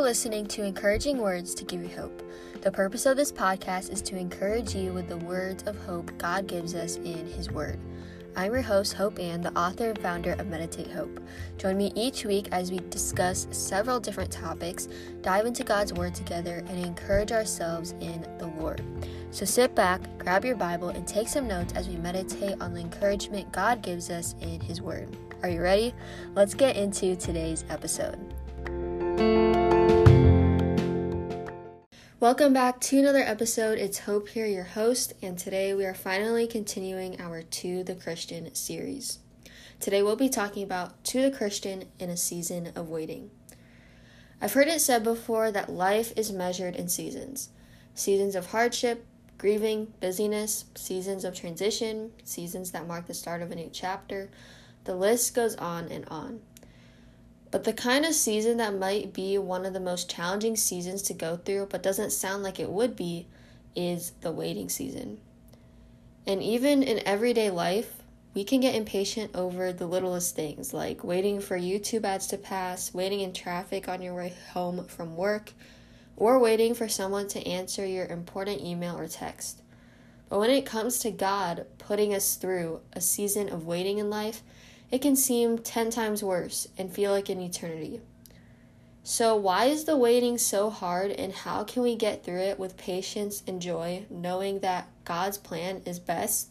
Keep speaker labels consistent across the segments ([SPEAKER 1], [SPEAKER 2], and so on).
[SPEAKER 1] listening to Encouraging Words to Give You Hope. The purpose of this podcast is to encourage you with the words of hope God gives us in His Word. I'm your host, Hope Ann, the author and founder of Meditate Hope. Join me each week as we discuss several different topics, dive into God's Word together, and encourage ourselves in the Lord. So sit back, grab your Bible, and take some notes as we meditate on the encouragement God gives us in His Word. Are you ready? Let's get into today's episode. Welcome back to another episode. It's Hope here, your host, and today we are finally continuing our To the Christian series. Today we'll be talking about To the Christian in a Season of Waiting. I've heard it said before that life is measured in seasons. Seasons of hardship, grieving, busyness, seasons of transition, seasons that mark the start of a new chapter. The list goes on and on. But the kind of season that might be one of the most challenging seasons to go through, but doesn't sound like it would be, is the waiting season. And even in everyday life, we can get impatient over the littlest things, like waiting for YouTube ads to pass, waiting in traffic on your way home from work, or waiting for someone to answer your important email or text. But when it comes to God putting us through a season of waiting in life, it can seem 10 times worse and feel like an eternity. So why is the waiting so hard, and how can we get through it with patience and joy, knowing that God's plan is best?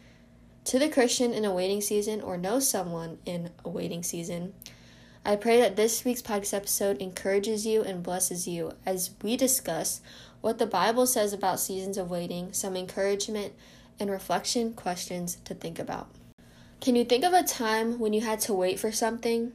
[SPEAKER 1] To the Christian in a waiting season, or know someone in a waiting season, I pray that this week's podcast episode encourages you and blesses you as we discuss what the Bible says about seasons of waiting, some encouragement and reflection questions to think about. Can you think of a time when you had to wait for something,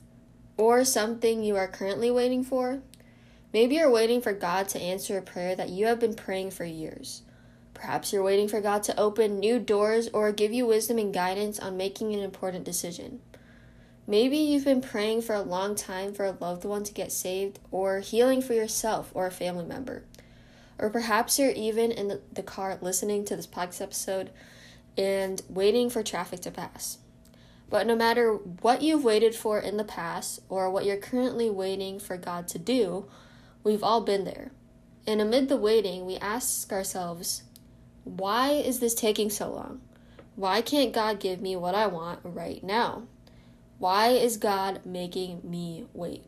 [SPEAKER 1] or something you are currently waiting for? Maybe you're waiting for God to answer a prayer that you have been praying for years. Perhaps you're waiting for God to open new doors or give you wisdom and guidance on making an important decision. Maybe you've been praying for a long time for a loved one to get saved, or healing for yourself or a family member. Or perhaps you're even in the car listening to this podcast episode and waiting for traffic to pass. But no matter what you've waited for in the past or what you're currently waiting for God to do, we've all been there. And amid the waiting, we ask ourselves, why is this taking so long? Why can't God give me what I want right now? Why is God making me wait?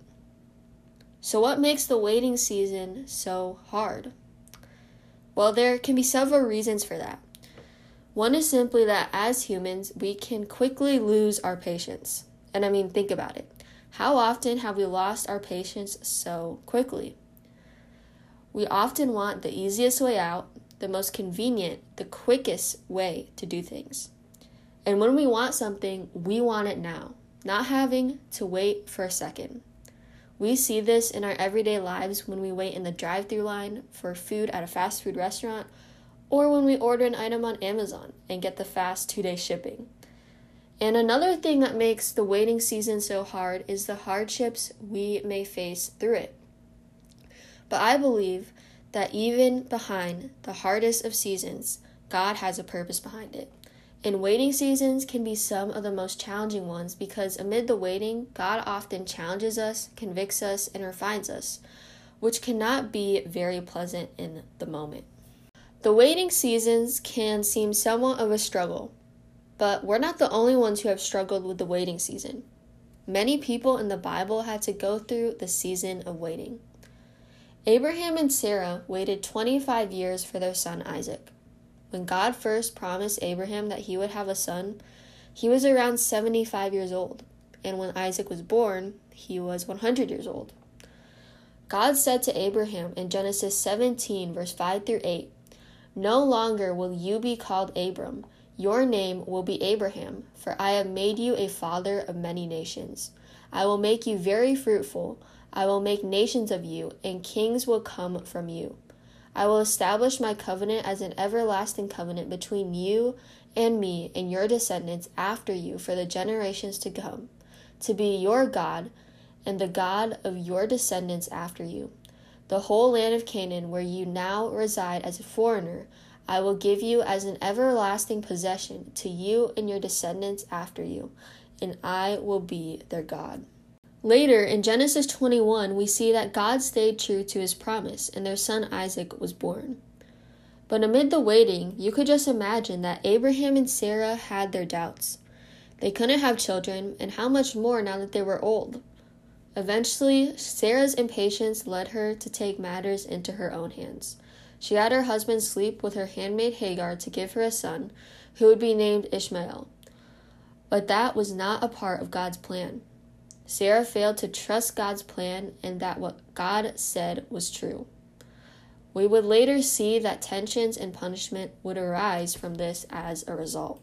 [SPEAKER 1] So what makes the waiting season so hard? Well, there can be several reasons for that. One is simply that as humans, we can quickly lose our patience. And I mean, think about it. How often have we lost our patience so quickly? We often want the easiest way out, the most convenient, the quickest way to do things. And when we want something, we want it now, not having to wait for a second. We see this in our everyday lives when we wait in the drive-thru line for food at a fast food restaurant, or when we order an item on Amazon and get the fast 2-day shipping. And another thing that makes the waiting season so hard is the hardships we may face through it. But I believe that even behind the hardest of seasons, God has a purpose behind it. And waiting seasons can be some of the most challenging ones because amid the waiting, God often challenges us, convicts us, and refines us, which cannot be very pleasant in the moment. The waiting seasons can seem somewhat of a struggle, but we're not the only ones who have struggled with the waiting season. Many people in the Bible had to go through the season of waiting. Abraham and Sarah waited 25 years for their son Isaac. When God first promised Abraham that he would have a son, he was around 75 years old, and when Isaac was born, he was 100 years old. God said to Abraham in Genesis 17, verse 5 through 8, "No longer will you be called Abram. Your name will be Abraham, for I have made you a father of many nations. I will make you very fruitful. I will make nations of you, and kings will come from you. I will establish my covenant as an everlasting covenant between you and me and your descendants after you for the generations to come, to be your God and the God of your descendants after you. The whole land of Canaan, where you now reside as a foreigner, I will give you as an everlasting possession to you and your descendants after you, and I will be their God." Later, in Genesis 21, we see that God stayed true to his promise, and their son Isaac was born. But amid the waiting, you could just imagine that Abraham and Sarah had their doubts. They couldn't have children, and how much more now that they were old? Eventually, Sarah's impatience led her to take matters into her own hands. She had her husband sleep with her handmaid Hagar to give her a son, who would be named Ishmael. But that was not a part of God's plan. Sarah failed to trust God's plan and that what God said was true. We would later see that tensions and punishment would arise from this as a result.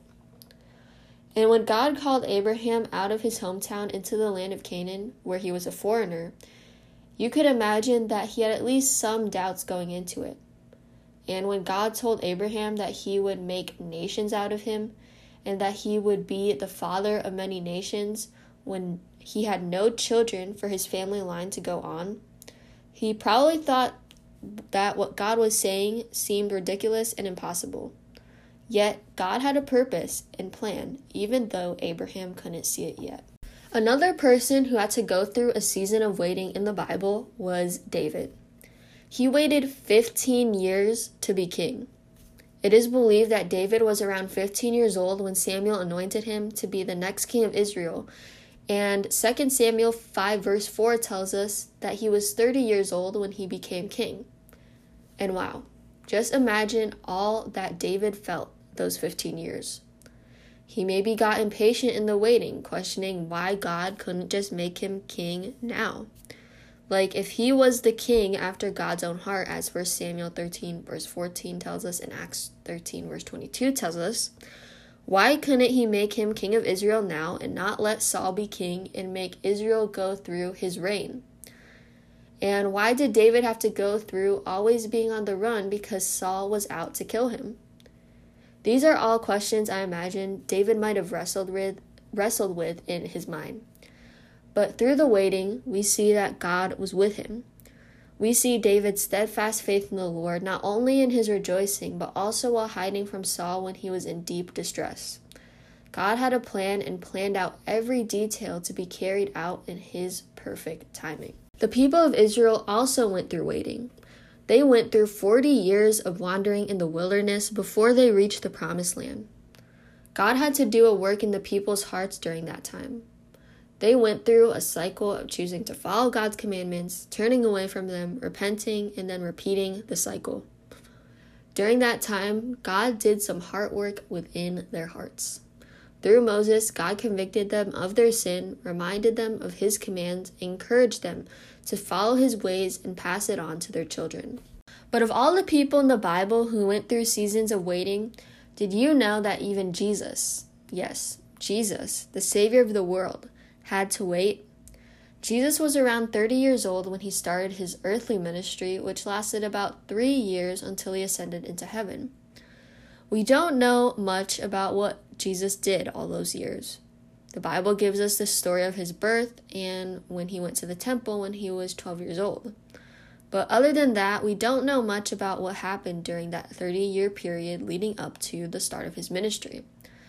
[SPEAKER 1] And when God called Abraham out of his hometown into the land of Canaan, where he was a foreigner, you could imagine that he had at least some doubts going into it. And when God told Abraham that he would make nations out of him, and that he would be the father of many nations, when he had no children for his family line to go on, he probably thought that what God was saying seemed ridiculous and impossible. Yet, God had a purpose and plan, even though Abraham couldn't see it yet. Another person who had to go through a season of waiting in the Bible was David. He waited 15 years to be king. It is believed that David was around 15 years old when Samuel anointed him to be the next king of Israel, and 2 Samuel 5 verse 4 tells us that he was 30 years old when he became king. And wow, just imagine all that David felt those 15 years. He maybe got impatient in the waiting, questioning why God couldn't just make him king now. Like, if he was the king after God's own heart, as 1 Samuel 13 verse 14 tells us and Acts 13 verse 22 tells us, why couldn't he make him king of Israel now and not let Saul be king and make Israel go through his reign? And why did David have to go through always being on the run because Saul was out to kill him? These are all questions I imagine David might have wrestled with in his mind. But through the waiting, we see that God was with him. We see David's steadfast faith in the Lord, not only in his rejoicing, but also while hiding from Saul when he was in deep distress. God had a plan and planned out every detail to be carried out in his perfect timing. The people of Israel also went through waiting. They went through 40 years of wandering in the wilderness before they reached the promised land. God had to do a work in the people's hearts during that time. They went through a cycle of choosing to follow God's commandments, turning away from them, repenting, and then repeating the cycle. During that time, God did some heart work within their hearts. Through Moses, God convicted them of their sin, reminded them of his commands, and encouraged them to follow his ways and pass it on to their children. But of all the people in the Bible who went through seasons of waiting, did you know that even Jesus, yes, Jesus, the Savior of the world, had to wait? Jesus was around 30 years old when he started his earthly ministry, which lasted about 3 years until he ascended into heaven. We don't know much about what Jesus did all those years. The Bible gives us the story of his birth and when he went to the temple when he was 12 years old. But other than that, we don't know much about what happened during that 30-year period leading up to the start of his ministry.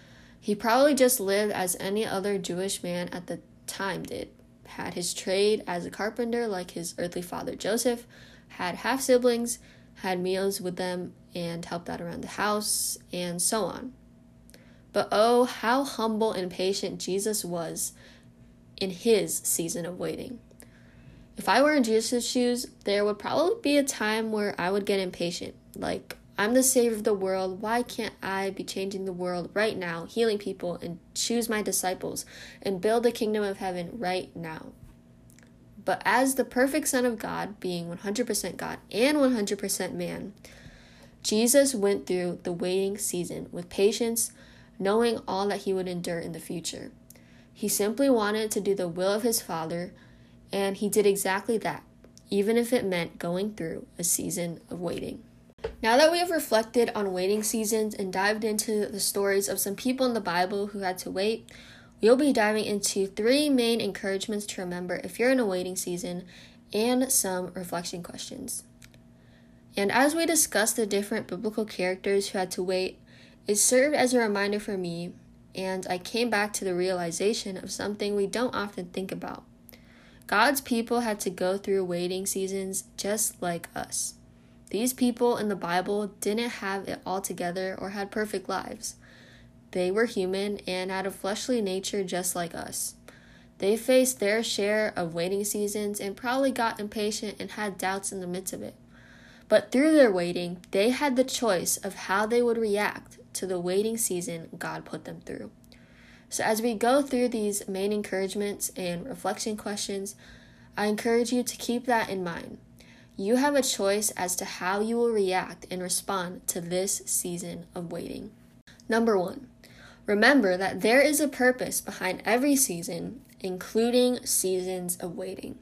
[SPEAKER 1] He probably just lived as any other Jewish man at the time did, had his trade as a carpenter like his earthly father Joseph, had half-siblings, had meals with them, and helped out around the house, and so on. But oh, how humble and patient Jesus was in his season of waiting. If I were in Jesus' shoes, there would probably be a time where I would get impatient. Like, I'm the Savior of the world. Why can't I be changing the world right now, healing people, and choose my disciples, and build the kingdom of heaven right now? But as the perfect Son of God, being 100% God and 100% man, Jesus went through the waiting season with patience, knowing all that he would endure in the future. He simply wanted to do the will of his Father, and he did exactly that, even if it meant going through a season of waiting. Now that we have reflected on waiting seasons and dived into the stories of some people in the Bible who had to wait, we'll be diving into 3 main encouragements to remember if you're in a waiting season and some reflection questions. And as we discuss the different biblical characters who had to wait, it served as a reminder for me, and I came back to the realization of something we don't often think about. God's people had to go through waiting seasons just like us. These people in the Bible didn't have it all together or had perfect lives. They were human and had a fleshly nature just like us. They faced their share of waiting seasons and probably got impatient and had doubts in the midst of it. But through their waiting, they had the choice of how they would react to the waiting season God put them through. So as we go through these main encouragements and reflection questions, I encourage you to keep that in mind. You have a choice as to how you will react and respond to this season of waiting. Number 1, remember that there is a purpose behind every season, including seasons of waiting.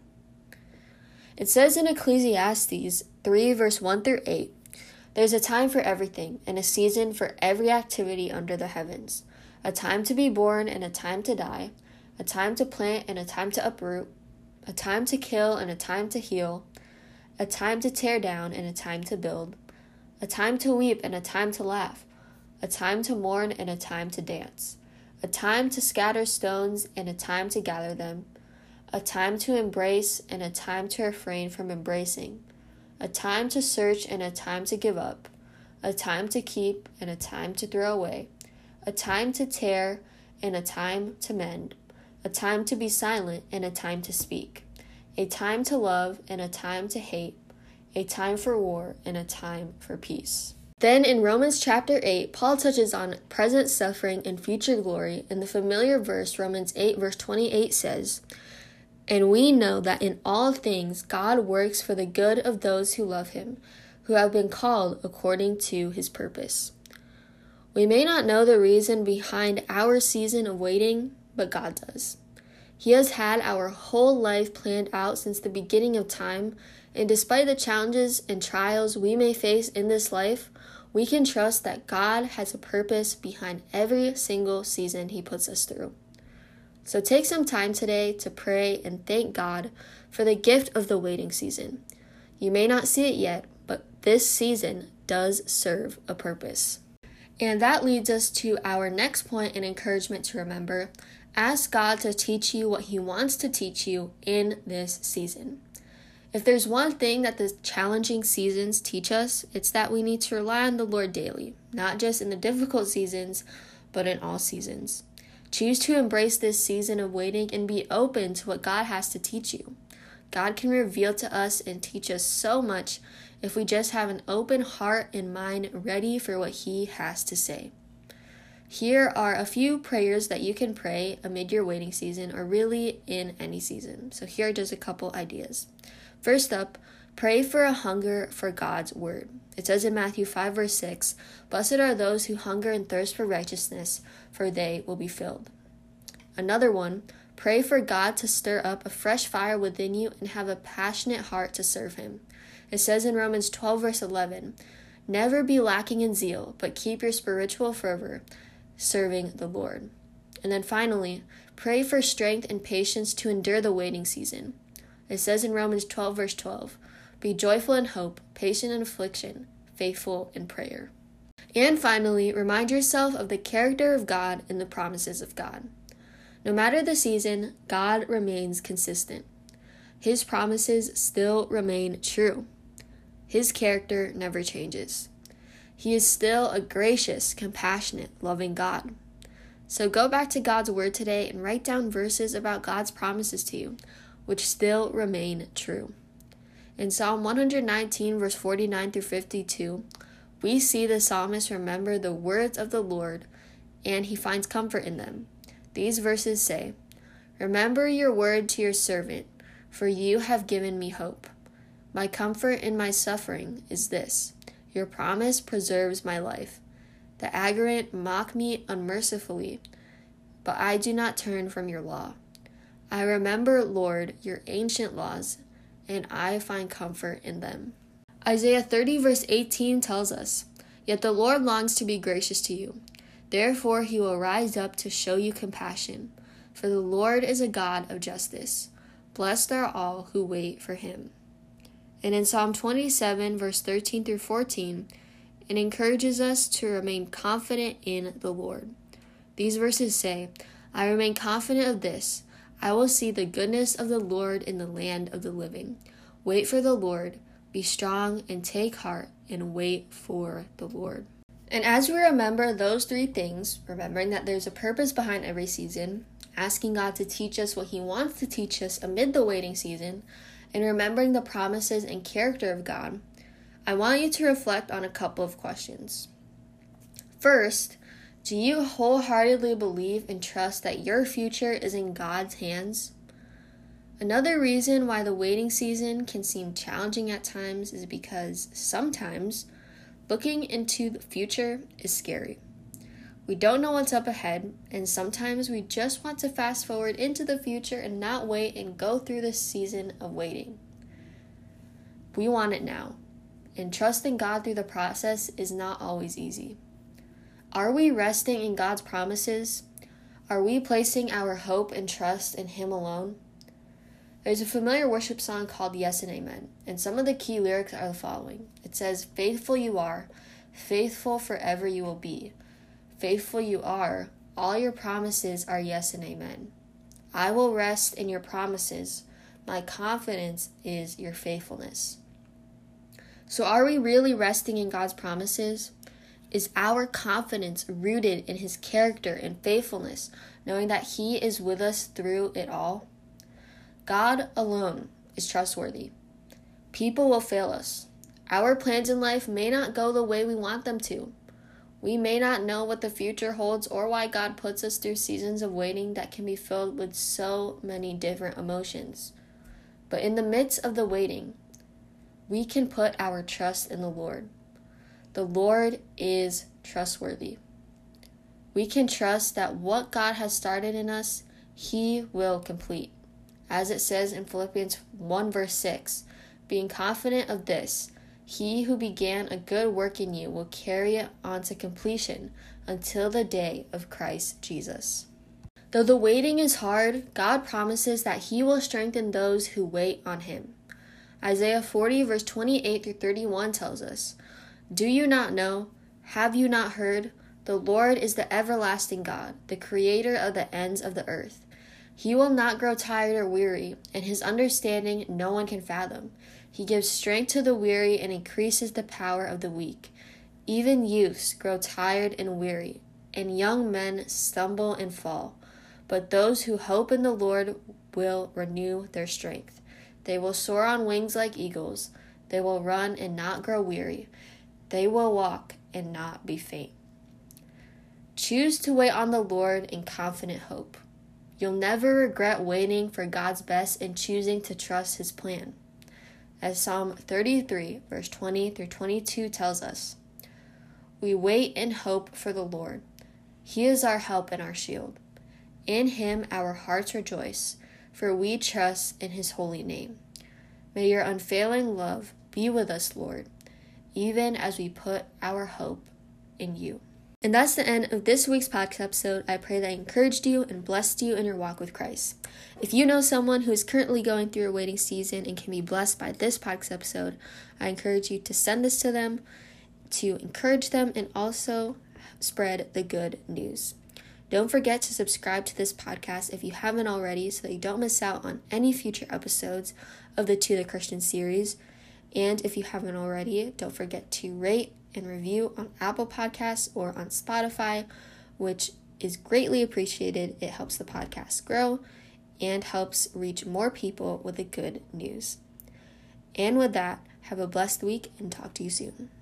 [SPEAKER 1] It says in Ecclesiastes 3 verse 1 through 8, "There's a time for everything and a season for every activity under the heavens, a time to be born and a time to die, a time to plant and a time to uproot, a time to kill and a time to heal, a time to tear down and a time to build, a time to weep and a time to laugh, a time to mourn and a time to dance, a time to scatter stones and a time to gather them, a time to embrace and a time to refrain from embracing, a time to search and a time to give up, a time to keep and a time to throw away, a time to tear and a time to mend, a time to be silent and a time to speak, a time to love and a time to hate, a time for war and a time for peace." Then in Romans chapter 8, Paul touches on present suffering and future glory, and the familiar verse, Romans 8 verse 28 says, "And we know that in all things God works for the good of those who love him, who have been called according to his purpose." We may not know the reason behind our season of waiting, but God does. He has had our whole life planned out since the beginning of time, and despite the challenges and trials we may face in this life, we can trust that God has a purpose behind every single season he puts us through. So take some time today to pray and thank God for the gift of the waiting season. You may not see it yet, but this season does serve a purpose. And that leads us to our next point and encouragement to remember. Ask God to teach you what he wants to teach you in this season. If there's one thing that the challenging seasons teach us, it's that we need to rely on the Lord daily, not just in the difficult seasons, but in all seasons. Choose to embrace this season of waiting and be open to what God has to teach you. God can reveal to us and teach us so much if we just have an open heart and mind ready for what he has to say. Here are a few prayers that you can pray amid your waiting season, or really in any season. So here are just a couple ideas. First up, pray for a hunger for God's word. It says in Matthew 5 verse 6, "Blessed are those who hunger and thirst for righteousness, for they will be filled." Another one, pray for God to stir up a fresh fire within you and have a passionate heart to serve him. It says in Romans 12 verse 11, "Never be lacking in zeal, but keep your spiritual fervor, serving the Lord." And then finally, pray for strength and patience to endure the waiting season. It says in Romans 12 verse 12, "Be joyful in hope, patient in affliction, faithful in prayer." And finally, remind yourself of the character of God and the promises of God. No matter the season, God remains consistent. His promises still remain true. His character never changes. He is still a gracious, compassionate, loving God. So go back to God's word today and write down verses about God's promises to you, which still remain true. In Psalm 119, verse 49 through 52, we see the psalmist remember the words of the Lord, and he finds comfort in them. These verses say, "Remember your word to your servant, for you have given me hope. My comfort in my suffering is this: your promise preserves my life. The arrogant mock me unmercifully, but I do not turn from your law. I remember, Lord, your ancient laws, and I find comfort in them." Isaiah 30 verse 18 tells us, "Yet the Lord longs to be gracious to you. Therefore he will rise up to show you compassion. For the Lord is a God of justice. Blessed are all who wait for him." And in Psalm 27 verse 13 through 14, it encourages us to remain confident in the Lord. These verses say, "I remain confident of this. I will see the goodness of the Lord in the land of the living. Wait for the Lord. Be strong and take heart and wait for the Lord. And as we remember those three things, remembering that there's a purpose behind every season, asking God to teach us what He wants to teach us amid the waiting season, and remembering the promises and character of God, I want you to reflect on a couple of questions. First, do you wholeheartedly believe and trust that your future is in God's hands? Another reason why the waiting season can seem challenging at times is because sometimes looking into the future is scary. We don't know what's up ahead, and sometimes we just want to fast forward into the future and not wait and go through this season of waiting. We want it now, and trusting God through the process is not always easy. Are we resting in God's promises? Are we placing our hope and trust in Him alone? There's a familiar worship song called Yes and Amen, and some of the key lyrics are the following. It says, "Faithful you are, faithful forever you will be. Faithful you are, all your promises are yes and amen. I will rest in your promises. My confidence is your faithfulness." So are we really resting in God's promises? Is our confidence rooted in His character and faithfulness, knowing that He is with us through it all? God alone is trustworthy. People will fail us. Our plans in life may not go the way we want them to. We may not know what the future holds or why God puts us through seasons of waiting that can be filled with so many different emotions. But in the midst of the waiting, we can put our trust in the Lord. The Lord is trustworthy. We can trust that what God has started in us, He will complete. As it says in Philippians 1 verse 6, being confident of this, He who began a good work in you will carry it on to completion until the day of Christ Jesus. Though the waiting is hard, God promises that He will strengthen those who wait on Him. Isaiah 40 verse 28 through 31 tells us, "Do you not know? Have you not heard? The Lord is the everlasting God, the creator of the ends of the earth. He will not grow tired or weary, and His understanding no one can fathom. He gives strength to the weary and increases the power of the weak. Even youths grow tired and weary, and young men stumble and fall. But those who hope in the Lord will renew their strength. They will soar on wings like eagles. They will run and not grow weary. They will walk and not be faint." Choose to wait on the Lord in confident hope. You'll never regret waiting for God's best and choosing to trust His plan. As Psalm 33, verse 20 through 22 tells us, "We wait in hope for the Lord. He is our help and our shield. In Him our hearts rejoice, for we trust in His holy name. May your unfailing love be with us, Lord, even as we put our hope in You." And that's the end of this week's podcast episode. I pray that I encouraged you and blessed you in your walk with Christ. If you know someone who is currently going through a waiting season and can be blessed by this podcast episode, I encourage you to send this to them, to encourage them, and also spread the good news. Don't forget to subscribe to this podcast if you haven't already so that you don't miss out on any future episodes of the To the Christian series. And if you haven't already, don't forget to rate and review on Apple Podcasts or on Spotify, which is greatly appreciated. It helps the podcast grow and helps reach more people with the good news. And with that, have a blessed week and talk to you soon.